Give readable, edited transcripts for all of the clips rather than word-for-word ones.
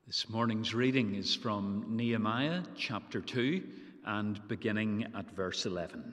This morning's reading is from Nehemiah chapter 2 and beginning at verse 11.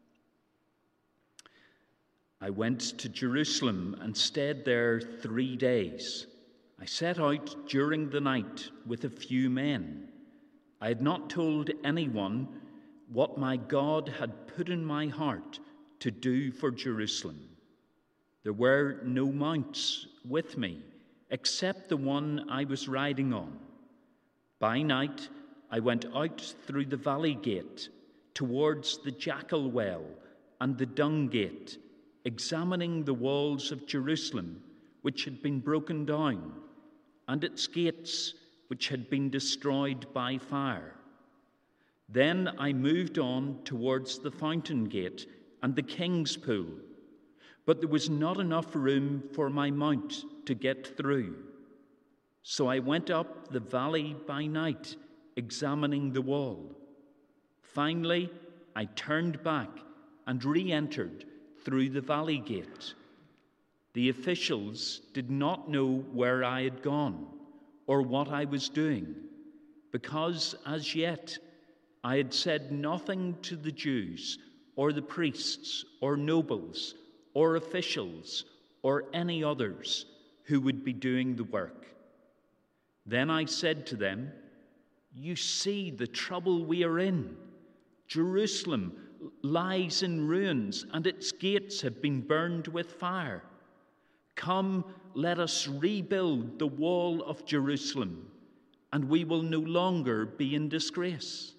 I went to Jerusalem and stayed there 3 days. I set out during the night with a few men. I had not told anyone what my God had put in my heart to do for Jerusalem. There were no mounts with me, except the one I was riding on. By night, I went out through the valley gate towards the jackal well and the dung gate, examining the walls of Jerusalem, which had been broken down, and its gates, which had been destroyed by fire. Then I moved on towards the fountain gate and the king's pool, but there was not enough room for my mount to get through. So I went up the valley by night, examining the wall. Finally, I turned back and re-entered through the valley gate. The officials did not know where I had gone or what I was doing, because as yet I had said nothing to the Jews or the priests or nobles or officials or any others who would be doing the work. Then I said to them, "You see the trouble we are in. Jerusalem lies in ruins, and its gates have been burned with fire. Come, let us rebuild the wall of Jerusalem, and we will no longer be in disgrace."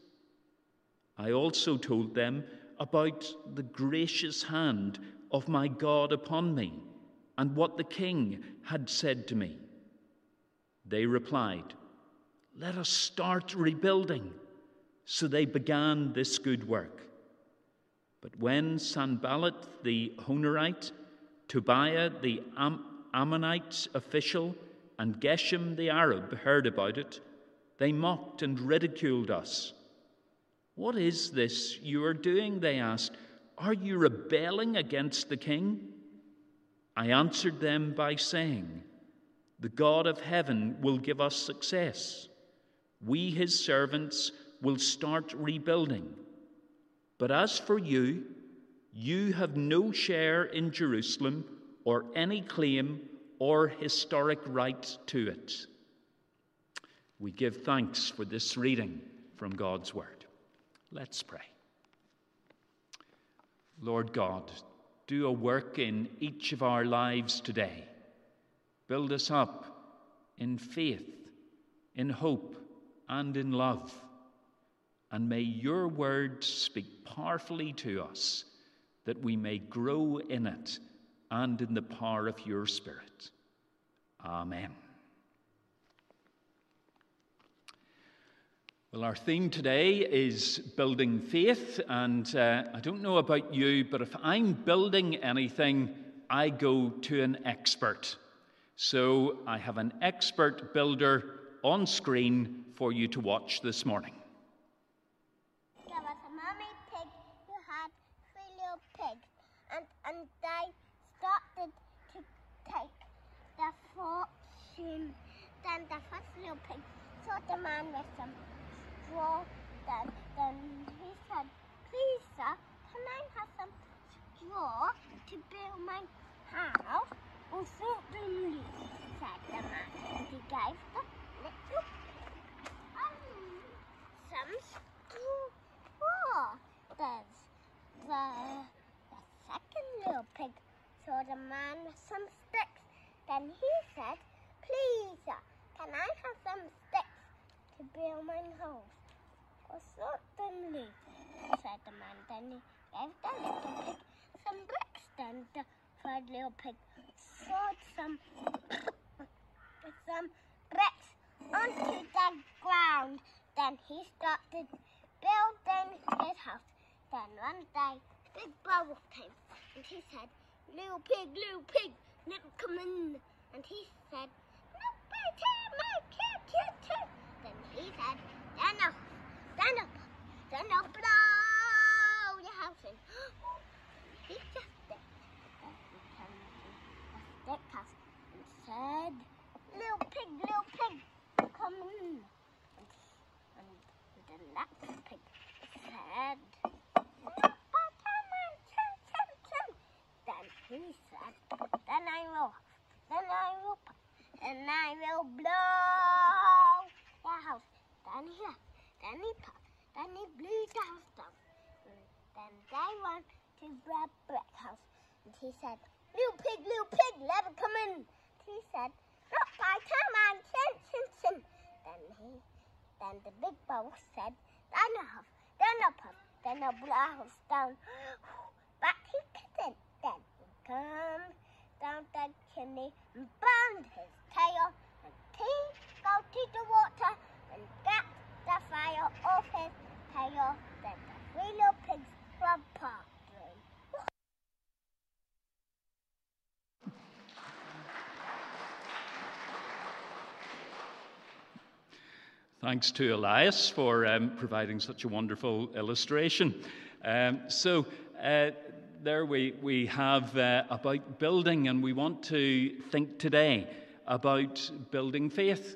I also told them about the gracious hand of my God upon me, and what the king had said to me. They replied, "Let us start rebuilding." So they began this good work. But when Sanballat the Honorite, Tobiah the Ammonite official, and Geshem the Arab heard about it, they mocked and ridiculed us. "What is this you are doing?" they asked. "Are you rebelling against the king?" I answered them by saying, "The God of heaven will give us success. We, his servants, will start rebuilding. But as for you, you have no share in Jerusalem or any claim or historic right to it." We give thanks for this reading from God's word. Let's pray. Lord God, do a work in each of our lives today. Build us up in faith, in hope, and in love. And may your word speak powerfully to us, that we may grow in it and in the power of your Spirit. Amen. Well, our theme today is building faith, and I don't know about you, but if I'm building anything, I go to an expert. So I have an expert builder on screen for you to watch this morning. There was a mommy pig who had 3 little pigs, and they started to take their fortune. Then the first little pig saw the man with some straw. Then he said, "Please, sir, can I have some straw to build my house?" "Oh, certainly," said the man. And he gave the little some straw. There's the second little pig saw the man with some sticks. Then he said, "Please, sir, can I have some sticks to build my house?" "Oh, certainly," said the man. Then he gave the little pig some bricks. Then the third little pig sawed some bricks onto the ground. Then he started building his house. Then one day, Big Brother came, and he said, little pig, let me come in." And he said, "No, my kid. Then he said, stand up, blow your house in." He just did. Then he came to a stick house and said, little pig, come will blow the house down here. Then he pop, then he blew the house down. Then they went to the brick house, and he said, little pig, let it come in. He said, not by time I'm sin. Then the big boss said, then I'll blow the house down. But he couldn't. Then he came down the chimney and burned his tail, and he go to the water and got the fire off his tail. Then the 3 little pigs were parked. Thanks to Elias for providing such a wonderful illustration. There we have about building, and we want to think today about building faith.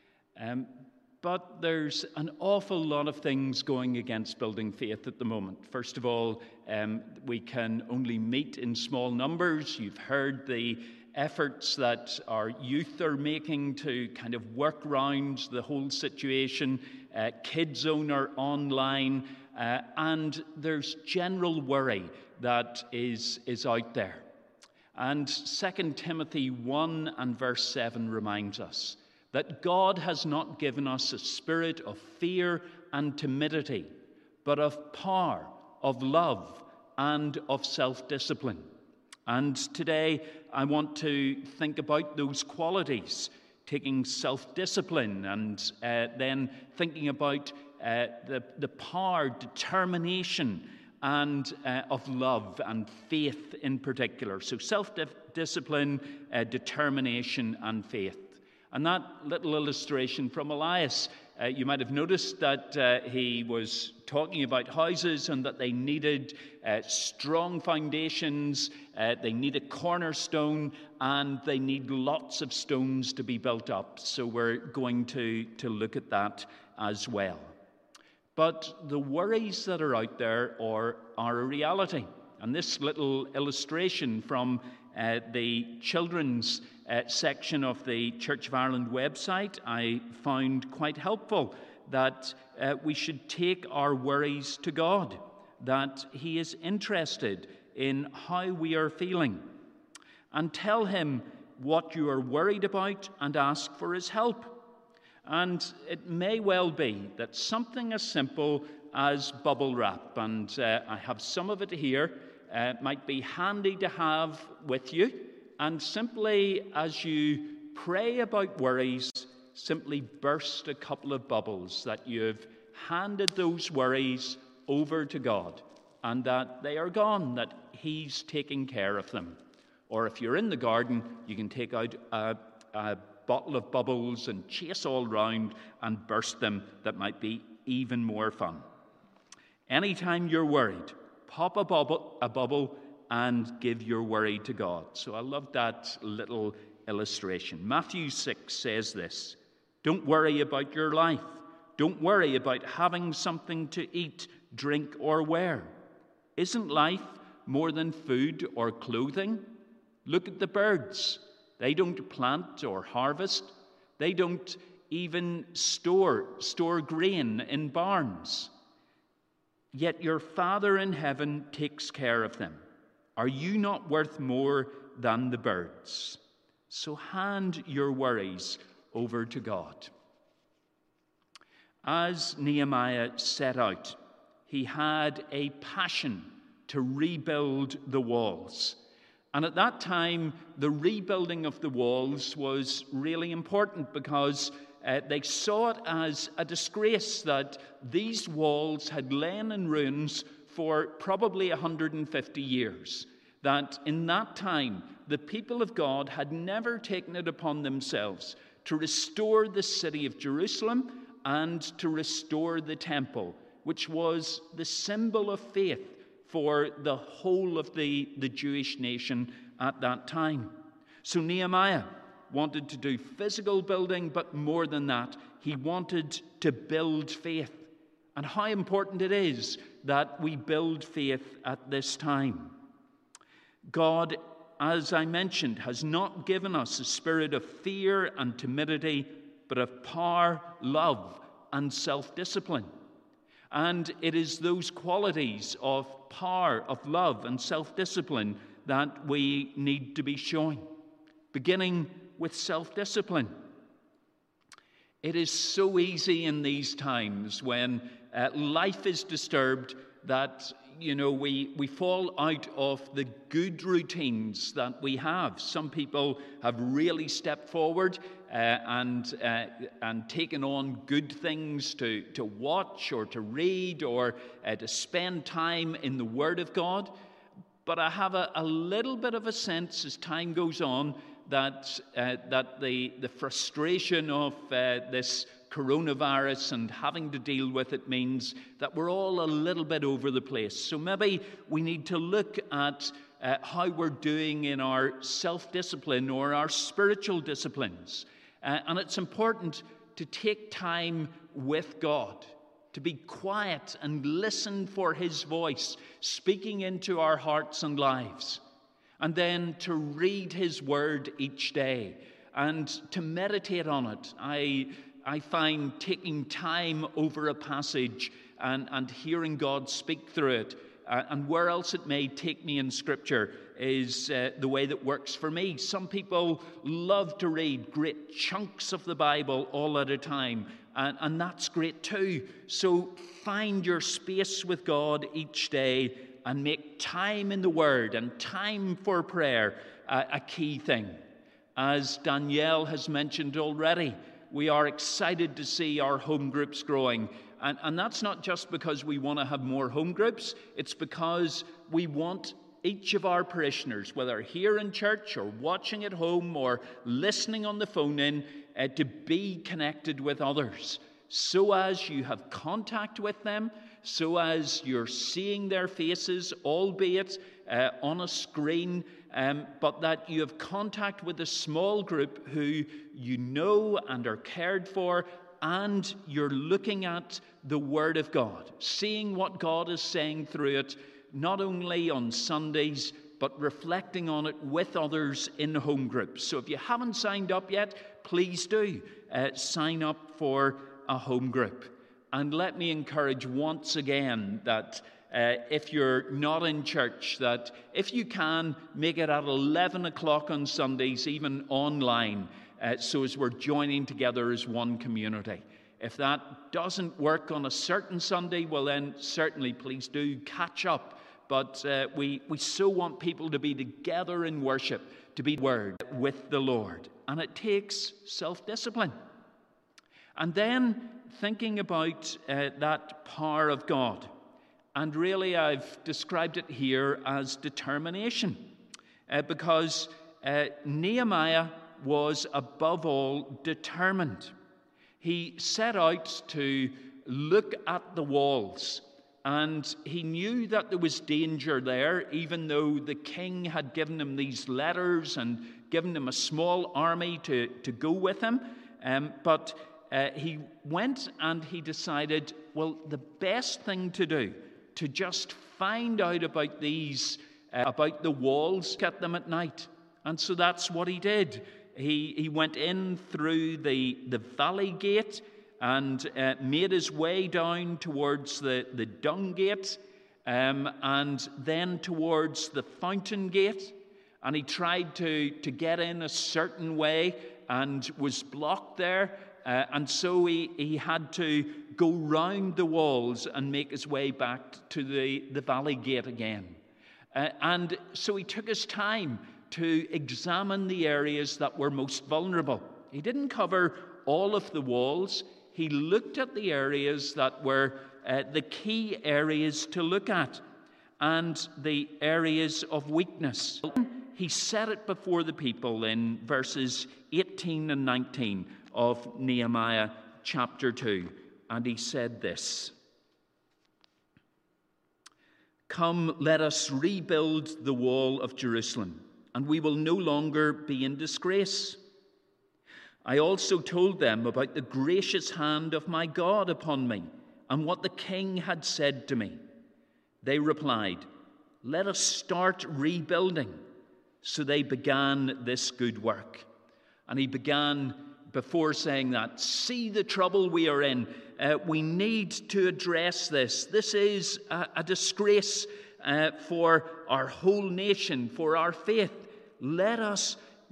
But there's an awful lot of things going against building faith at the moment. First of all, we can only meet in small numbers. You've heard the efforts that our youth are making to kind of work around the whole situation. Kids Zone are online, and there's general worry that is out there. And 2 Timothy 1 and verse 7 reminds us that God has not given us a spirit of fear and timidity, but of power, of love, and of self-discipline. And today I want to think about those qualities, taking self-discipline and then thinking about the power, determination, and of love and faith in particular. So self-discipline, determination, and faith. And that little illustration from Elias, you might have noticed that he was talking about houses and that they needed strong foundations, they need a cornerstone, and they need lots of stones to be built up. So we're going to look at that as well. But the worries that are out there are a reality. And this little illustration from the children's section of the Church of Ireland website I found quite helpful, that we should take our worries to God, that He is interested in how we are feeling, and tell Him what you are worried about and ask for His help. And it may well be that something as simple as bubble wrap, and I have some of it here, might be handy to have with you. And simply, as you pray about worries, simply burst a couple of bubbles that you've handed those worries over to God, and that they are gone, that He's taking care of them. Or if you're in the garden, you can take out a bottle of bubbles and chase all round and burst them. That might be even more fun. Anytime you're worried, pop a bubble and give your worry to God. So I love that little illustration. Matthew 6 says this: don't worry about your life. Don't worry about having something to eat, drink, or wear. Isn't life more than food or clothing? Look at the birds. They don't plant or harvest. They don't even store grain in barns. Yet your Father in heaven takes care of them. Are you not worth more than the birds? So hand your worries over to God. As Nehemiah set out, he had a passion to rebuild the walls. And at that time, the rebuilding of the walls was really important because they saw it as a disgrace that these walls had lain in ruins for probably 150 years. That in that time, the people of God had never taken it upon themselves to restore the city of Jerusalem and to restore the temple, which was the symbol of faith for the whole of the Jewish nation at that time. So Nehemiah wanted to do physical building, but more than that, he wanted to build faith. And how important it is that we build faith at this time. God as I mentioned, has not given us a spirit of fear and timidity, but of power, love, and self-discipline. And it is those qualities of power, of love, and self-discipline that we need to be showing, beginning with self-discipline. It is so easy in these times when life is disturbed that, we fall out of the good routines that we have. Some people have really stepped forward and taken on good things to watch or to read or to spend time in the Word of God. But I have a little bit of a sense as time goes on that the frustration of this coronavirus and having to deal with it means that we're all a little bit over the place. So maybe we need to look at how we're doing in our self-discipline or our spiritual disciplines. And it's important to take time with God, to be quiet and listen for His voice speaking into our hearts and lives, and then to read His Word each day and to meditate on it. I find taking time over a passage and hearing God speak through it, and where else it may take me in Scripture, is the way that works for me. Some people love to read great chunks of the Bible all at a time, and that's great too. So find your space with God each day and make time in the Word and time for prayer a key thing. As Danielle has mentioned already, we are excited to see our home groups growing. And that's not just because we want to have more home groups. It's because we want each of our parishioners, whether here in church or watching at home or listening on the phone in, to be connected with others, so as you have contact with them, so as you're seeing their faces, albeit on a screen, but that you have contact with a small group who you know and are cared for, and you're looking at the Word of God, seeing what God is saying through it, not only on Sundays, but reflecting on it with others in home groups. So if you haven't signed up yet, please do sign up for a home group. And let me encourage once again that if you're not in church, that if you can, make it at 11 o'clock on Sundays, even online, so as we're joining together as one community. If that doesn't work on a certain Sunday, well then certainly please do catch up. But we so want people to be together in worship, to be Word with the Lord. And it takes self-discipline. And then thinking about that power of God. And really I've described it here as determination. Because Nehemiah was above all determined. He set out to look at the walls, and he knew that there was danger there, even though the king had given him these letters and given him a small army to go with him. But he went and he decided, well, the best thing to do, to just find out about about the walls, get them at night. And so that's what he did. He went in through the valley gate and made his way down towards the dung gate, and then towards the fountain gate. And he tried to get in a certain way and was blocked there. And so he had to go round the walls and make his way back to the valley gate again. And so he took his time to examine the areas that were most vulnerable. He didn't cover all of the walls. He looked at the areas that were the key areas to look at and the areas of weakness. He set it before the people in verses 18 and 19 of Nehemiah chapter 2. And he said this: "Come, let us rebuild the wall of Jerusalem, and we will no longer be in disgrace." I also told them about the gracious hand of my God upon me and what the king had said to me. They replied, "Let us start rebuilding." So they began this good work. And he began, before saying that, see the trouble we are in. We need to address this. This is a disgrace for our whole nation, for our faith. Let us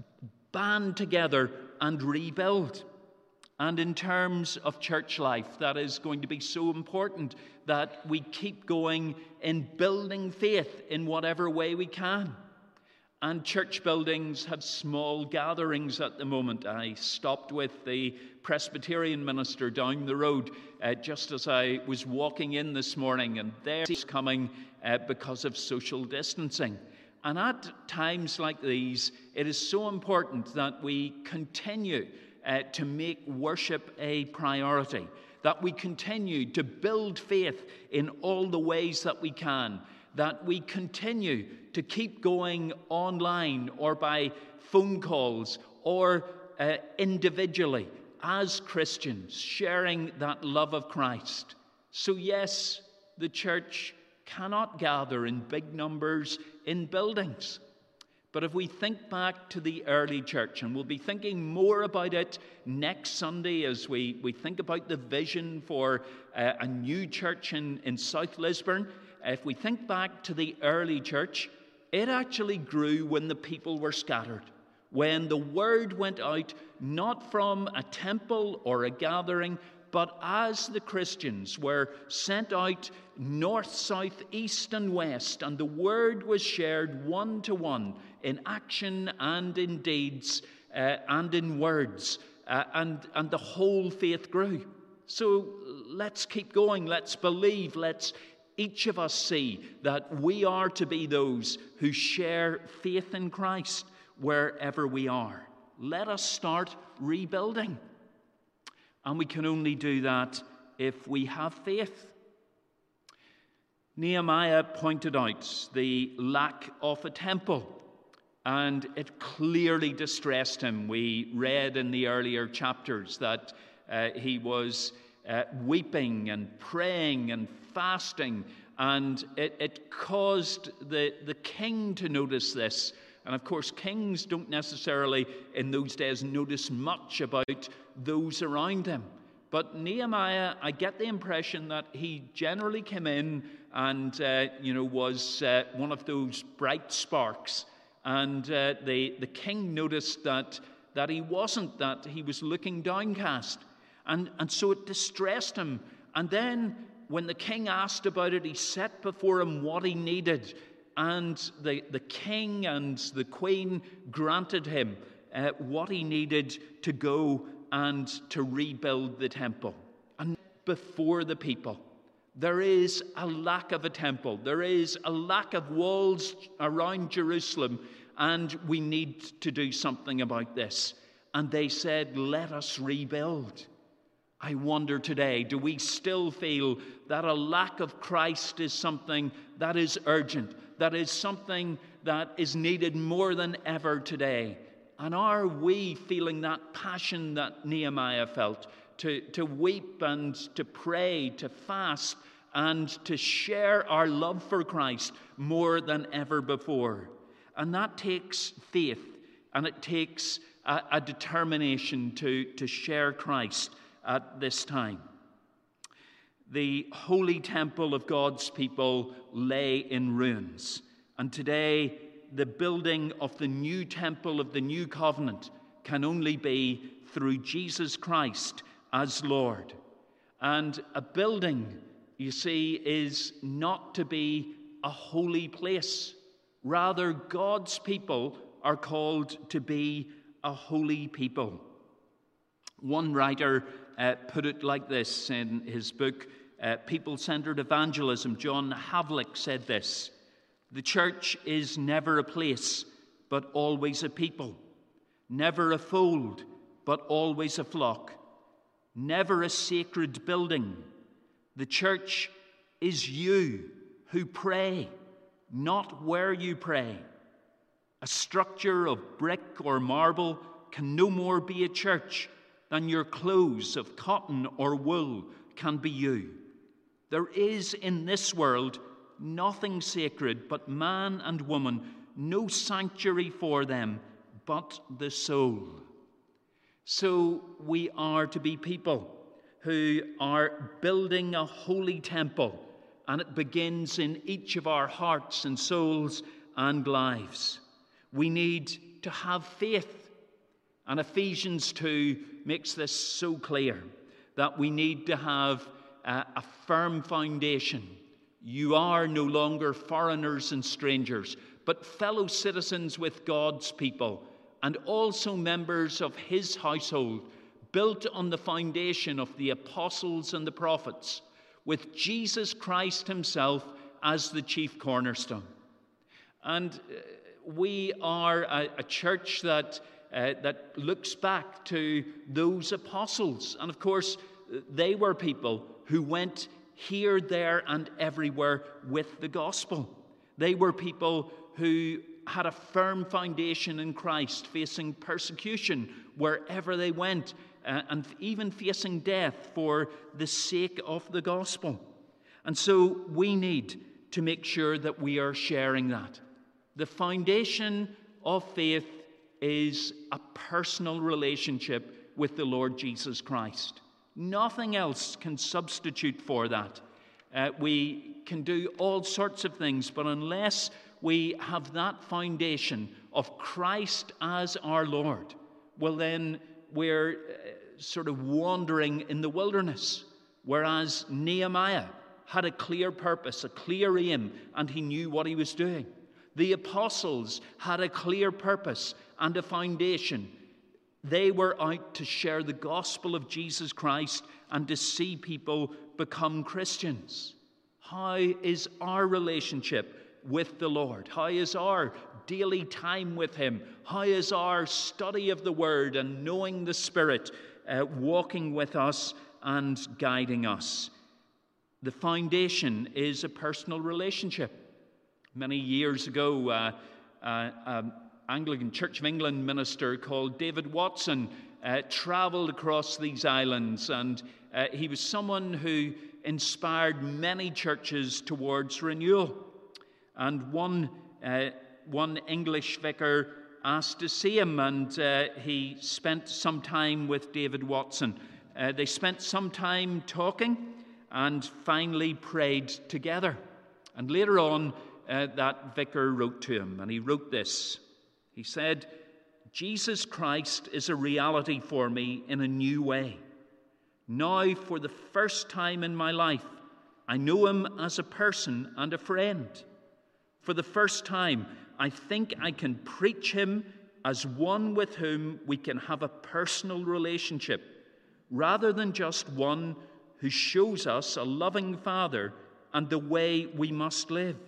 band together and rebuild. And in terms of church life, that is going to be so important that we keep going in building faith in whatever way we can. And church buildings have small gatherings at the moment. I stopped with the Presbyterian minister down the road just as I was walking in this morning, and there he's coming because of social distancing. And at times like these, it is so important that we continue to make worship a priority, that we continue to build faith in all the ways that we can, that we continue to keep going online or by phone calls or individually as Christians, sharing that love of Christ. So yes, the church cannot gather in big numbers in buildings. But if we think back to the early church, and we'll be thinking more about it next Sunday as we think about the vision for a new church in South Lisburn, if we think back to the early church, it actually grew when the people were scattered, when the word went out, not from a temple or a gathering, but as the Christians were sent out north, south, east, and west, and the word was shared one to one in action and in deeds and in words, and the whole faith grew. So let's keep going, let's believe, let's each of us see that we are to be those who share faith in Christ wherever we are. Let us start rebuilding. And we can only do that if we have faith. Nehemiah pointed out the lack of a temple, and it clearly distressed him. We read in the earlier chapters that he was weeping and praying and fasting, and it caused the king to notice this. And of course, kings don't necessarily in those days notice much about those around him. But Nehemiah, I get the impression that he generally came in and was one of those bright sparks. And the king noticed that he wasn't, that he was looking downcast. And so it distressed him. And then when the king asked about it, he set before him what he needed. And the king and the queen granted him what he needed to go and to rebuild the temple. And before the people, there is a lack of a temple. There is a lack of walls around Jerusalem, and we need to do something about this. And they said, let us rebuild. I wonder today, do we still feel that a lack of Christ is something that is urgent, that is something that is needed more than ever today? And are we feeling that passion that Nehemiah felt, to weep and to pray, to fast, and to share our love for Christ more than ever before? And that takes faith, and it takes a determination to share Christ at this time. The holy temple of God's people lay in ruins, and today the building of the new temple of the new covenant can only be through Jesus Christ as Lord. And a building, you see, is not to be a holy place. Rather, God's people are called to be a holy people. One writer put it like this in his book, People-Centered Evangelism. John Havlick said this: the church is never a place, but always a people. Never a fold, but always a flock. Never a sacred building. The church is you who pray, not where you pray. A structure of brick or marble can no more be a church than your clothes of cotton or wool can be you. There is in this world nothing sacred but man and woman no sanctuary for them, but the soul. So we are to be people who are building a holy temple, and it begins in each of our hearts and souls and lives. We need to have faith, and Ephesians 2 makes this so clear, that we need to have a firm foundation. You are no longer foreigners and strangers, but fellow citizens with God's people, and also members of his household, built on the foundation of the apostles and the prophets, with Jesus Christ himself as the chief cornerstone. And we are a church that looks back to those apostles. And of course, they were people who went here, there, and everywhere with the gospel. They were people who had a firm foundation in Christ, facing persecution wherever they went, and even facing death for the sake of the gospel. And so we need to make sure that we are sharing that. The foundation of faith is a personal relationship with the Lord Jesus Christ. Nothing else can substitute for that. We can do all sorts of things, but unless we have that foundation of Christ as our Lord, well, then we're sort of wandering in the wilderness. Whereas Nehemiah had a clear purpose, a clear aim, and he knew what he was doing. The apostles had a clear purpose and a foundation. They were out to share the gospel of Jesus Christ and to see people become Christians. How is our relationship with the Lord? How is our daily time with him? How is our study of the Word and knowing the Spirit walking with us and guiding us? The foundation is a personal relationship. Many years ago, Anglican Church of England minister called David Watson travelled across these islands, and he was someone who inspired many churches towards renewal. And one English vicar asked to see him, and he spent some time with David Watson. They spent some time talking and finally prayed together. And later on, that vicar wrote to him, and he wrote this. He said, "Jesus Christ is a reality for me in a new way. Now, for the first time in my life, I know him as a person and a friend. For the first time, I think I can preach him as one with whom we can have a personal relationship, rather than just one who shows us a loving Father and the way we must live."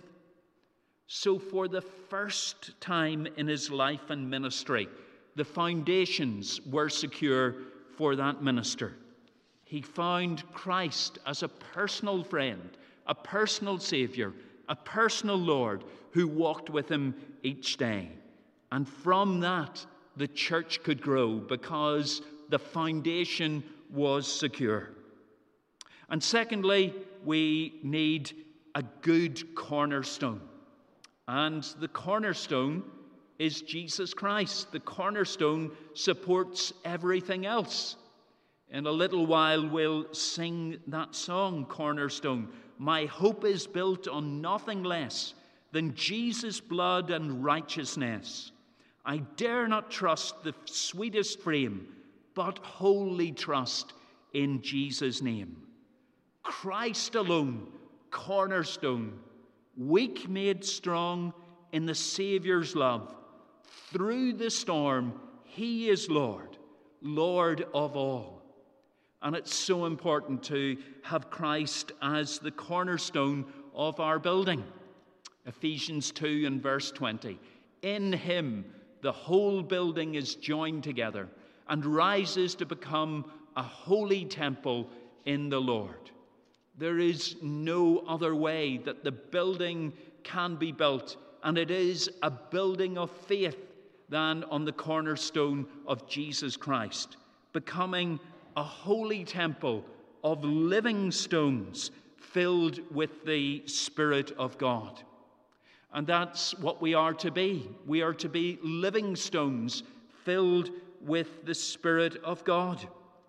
So for the first time in his life and ministry, the foundations were secure for that minister. He found Christ as a personal friend, a personal Savior, a personal Lord who walked with him each day. And from that, the church could grow because the foundation was secure. And secondly, we need a good cornerstone. And the cornerstone is Jesus Christ. The cornerstone supports everything else. In a little while, we'll sing that song, Cornerstone. My hope is built on nothing less than Jesus' blood and righteousness. I dare not trust the sweetest frame, but wholly trust in Jesus' name. Christ alone, cornerstone, weak made strong in the Saviour's love. Through the storm, he is Lord, Lord of all. And it's so important to have Christ as the cornerstone of our building. Ephesians 2 and verse 20. In him, the whole building is joined together and rises to become a holy temple in the Lord. There is no other way that the building can be built, and it is a building of faith, than on the cornerstone of Jesus Christ, becoming a holy temple of living stones filled with the Spirit of God. And that's what we are to be. We are to be living stones filled with the Spirit of God.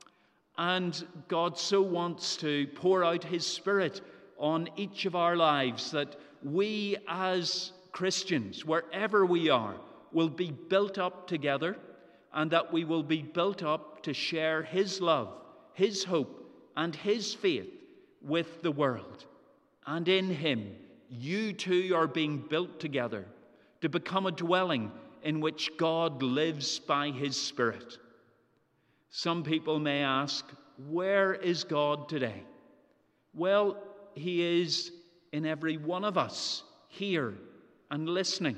And God so wants to pour out his Spirit on each of our lives that we as Christians, wherever we are, will be built up together, and that we will be built up to share his love, his hope, and his faith with the world. And in him, you too are being built together to become a dwelling in which God lives by his Spirit. Some people may ask, where is God today? Well, he is in every one of us here and listening,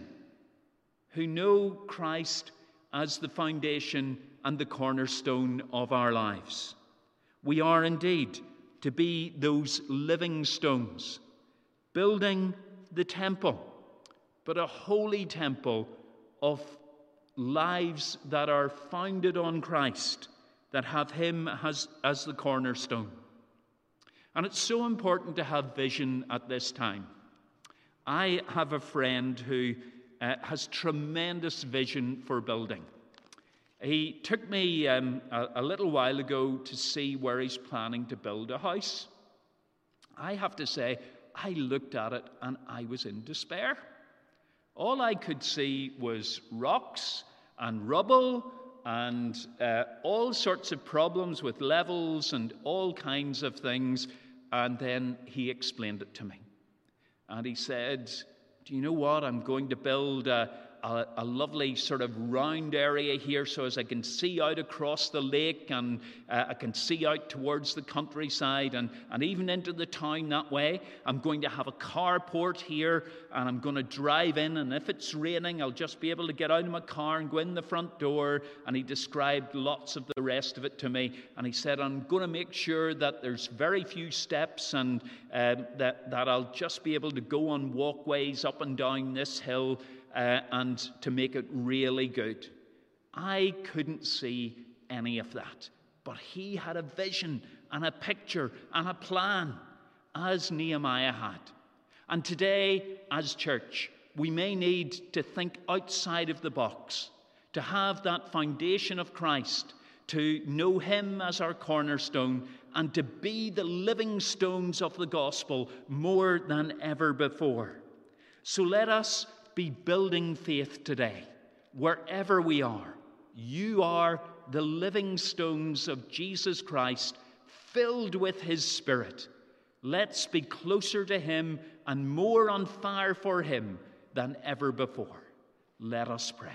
who know Christ as the foundation and the cornerstone of our lives. We are indeed to be those living stones, building the temple, but a holy temple of lives that are founded on Christ, that have him as the cornerstone. And it's so important to have vision at this time. I have a friend who has tremendous vision for building. He took me a little while ago to see where he's planning to build a house. I have to say, I looked at it and I was in despair. All I could see was rocks and rubble and all sorts of problems with levels and all kinds of things. And then he explained it to me. And he said, do you know what? I'm going to build a lovely sort of round area here so as I can see out across the lake and I can see out towards the countryside and even into the town that way. I'm going to have a carport here and I'm going to drive in, and if it's raining, I'll just be able to get out of my car and go in the front door. And he described lots of the rest of it to me. And he said, I'm going to make sure that there's very few steps and that I'll just be able to go on walkways up and down this hill and to make it really good. I couldn't see any of that, but he had a vision and a picture and a plan, as Nehemiah had. And today, as church, we may need to think outside of the box, to have that foundation of Christ, to know him as our cornerstone, and to be the living stones of the gospel more than ever before. So let us be building faith today. Wherever we are, you are the living stones of Jesus Christ, filled with his Spirit. Let's be closer to him and more on fire for him than ever before. Let us pray.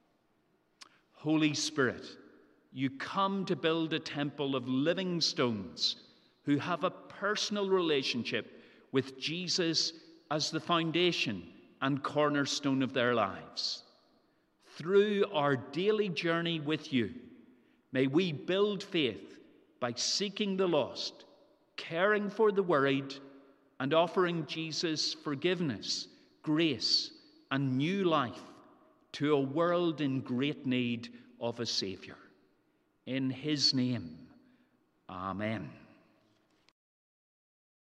Holy Spirit, you come to build a temple of living stones who have a personal relationship with Jesus as the foundation and cornerstone of their lives. Through our daily journey with you, may we build faith by seeking the lost, caring for the worried, and offering Jesus forgiveness, grace, and new life to a world in great need of a Savior. In his name, amen.